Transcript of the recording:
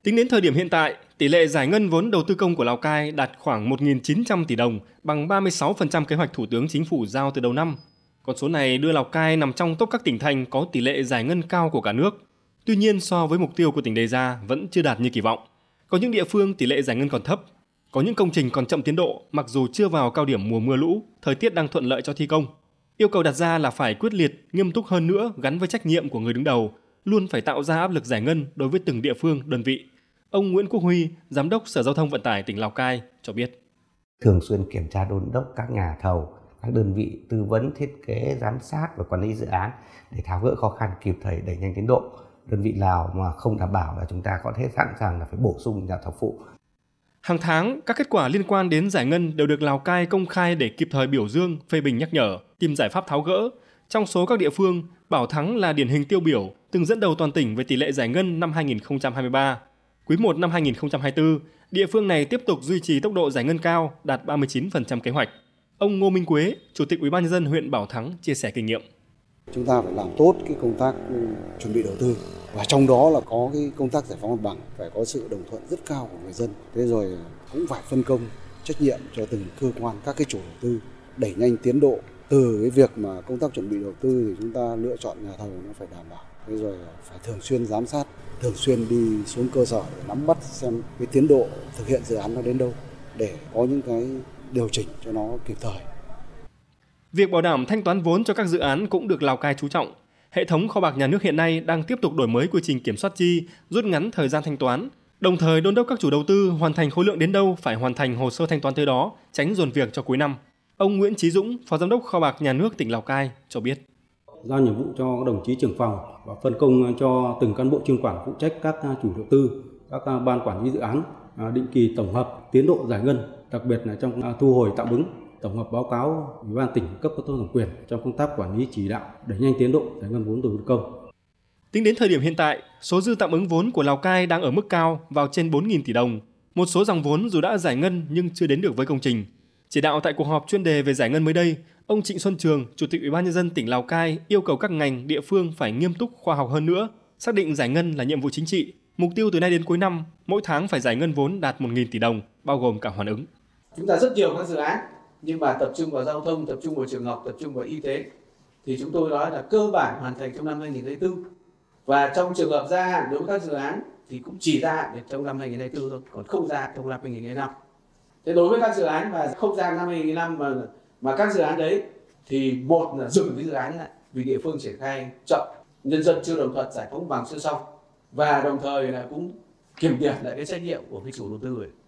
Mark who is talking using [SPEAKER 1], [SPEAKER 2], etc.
[SPEAKER 1] Tính đến thời điểm hiện tại, tỷ lệ giải ngân vốn đầu tư công của Lào Cai đạt khoảng 1.900 tỷ đồng, bằng 36% kế hoạch Thủ tướng Chính phủ giao từ đầu năm. Con số này đưa Lào Cai nằm trong top các tỉnh thành có tỷ lệ giải ngân cao của cả nước. Tuy nhiên, so với mục tiêu của tỉnh đề ra vẫn chưa đạt như kỳ vọng. Có những địa phương tỷ lệ giải ngân còn thấp, có những công trình còn chậm tiến độ mặc dù chưa vào cao điểm mùa mưa lũ, thời tiết đang thuận lợi cho thi công. Yêu cầu đặt ra là phải quyết liệt, nghiêm túc hơn nữa gắn với trách nhiệm của người đứng đầu, luôn phải tạo ra áp lực giải ngân đối với từng địa phương, đơn vị. Ông Nguyễn Quốc Huy, Giám đốc Sở Giao thông Vận tải tỉnh Lào Cai cho biết.
[SPEAKER 2] Thường xuyên kiểm tra đôn đốc các nhà thầu, các đơn vị tư vấn thiết kế, giám sát và quản lý dự án để tháo gỡ khó khăn, kịp thời đẩy nhanh tiến độ. Đơn vị nào mà không đảm bảo là chúng ta có thể sẵn sàng là phải bổ sung nhà thầu phụ.
[SPEAKER 1] Hàng tháng, các kết quả liên quan đến giải ngân đều được Lào Cai công khai để kịp thời biểu dương, phê bình nhắc nhở, tìm giải pháp tháo gỡ. Trong số các địa phương, Bảo Thắng là điển hình tiêu biểu, từng dẫn đầu toàn tỉnh về tỷ lệ giải ngân năm 2023. Quý 1 năm 2024, địa phương này tiếp tục duy trì tốc độ giải ngân cao, đạt 39% kế hoạch. Ông Ngô Minh Quế, Chủ tịch Ủy ban nhân dân huyện Bảo Thắng chia sẻ kinh nghiệm.
[SPEAKER 3] Chúng ta phải làm tốt cái công tác chuẩn bị đầu tư, và trong đó là có cái công tác giải phóng mặt bằng, phải có sự đồng thuận rất cao của người dân. Thế rồi cũng phải phân công trách nhiệm cho từng cơ quan, các cái chủ đầu tư đẩy nhanh tiến độ. Từ cái việc mà công tác chuẩn bị đầu tư thì chúng ta lựa chọn nhà thầu nó phải đảm bảo. Thế rồi phải thường xuyên giám sát, thường xuyên đi xuống cơ sở để nắm bắt xem cái tiến độ thực hiện dự án nó đến đâu để có những cái điều chỉnh cho nó kịp thời.
[SPEAKER 1] Việc bảo đảm thanh toán vốn cho các dự án cũng được Lào Cai chú trọng. Hệ thống kho bạc nhà nước hiện nay đang tiếp tục đổi mới quy trình kiểm soát chi, rút ngắn thời gian thanh toán, đồng thời đôn đốc các chủ đầu tư hoàn thành khối lượng đến đâu phải hoàn thành hồ sơ thanh toán tới đó, tránh dồn việc cho cuối năm. Ông Nguyễn Chí Dũng, Phó Giám đốc Kho bạc Nhà nước tỉnh Lào Cai cho biết.
[SPEAKER 4] Giao nhiệm vụ cho các đồng chí trưởng phòng và phân công cho từng cán bộ chuyên quản phụ trách các chủ đầu tư, các ban quản lý dự án định kỳ tổng hợp tiến độ giải ngân, đặc biệt là trong thu hồi tạm ứng, tổng hợp báo cáo Ủy ban tỉnh cấp có thẩm quyền trong công tác quản lý chỉ đạo đẩy nhanh tiến độ giải ngân vốn đầu tư công.
[SPEAKER 1] Tính đến thời điểm hiện tại, số dư tạm ứng vốn của Lào Cai đang ở mức cao, vào trên 4.000 tỷ đồng. Một số dòng vốn dù đã giải ngân nhưng chưa đến được với công trình. Chỉ đạo tại cuộc họp chuyên đề về giải ngân mới đây, ông Trịnh Xuân Trường, Chủ tịch Ủy ban nhân dân tỉnh Lào Cai yêu cầu các ngành, địa phương phải nghiêm túc, khoa học hơn nữa, xác định giải ngân là nhiệm vụ chính trị. Mục tiêu từ nay đến cuối năm, mỗi tháng phải giải ngân vốn đạt 1.000 tỷ đồng, bao gồm cả hoàn ứng.
[SPEAKER 5] Chúng ta rất nhiều các dự án, nhưng mà tập trung vào giao thông, tập trung vào trường học, tập trung vào y tế, thì chúng tôi nói là cơ bản hoàn thành trong năm 2024. Và trong trường hợp gia hạn đối với các dự án thì cũng chỉ gia hạn trong năm 2024 thôi, còn không gia hạn trong năm 2025. Thế đối với các dự án mà không gia hạn năm 2025 mà các dự án đấy thì một là dừng cái dự án lại vì địa phương triển khai chậm, nhân dân chưa đồng thuận, giải phóng bằng chưa xong, và đồng thời là cũng kiểm điểm lại cái trách nhiệm của cái chủ đầu tư ấy.